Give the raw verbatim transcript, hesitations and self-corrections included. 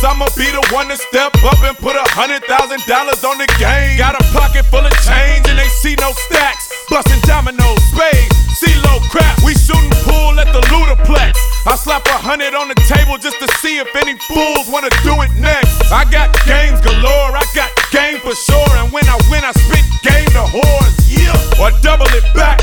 I'ma be the one to step up and put a hundred thousand dollars on the game. Got a pocket full of change and they see no stacks. Bustin' dominoes, spades, CeeLo crap. We shootin' pool at the Ludaplex. I slap a hundred on the table just to see if any fools wanna do it next. I got games galore, I got game for sure. And when I win, I spit game to whores, yeah, or double it back.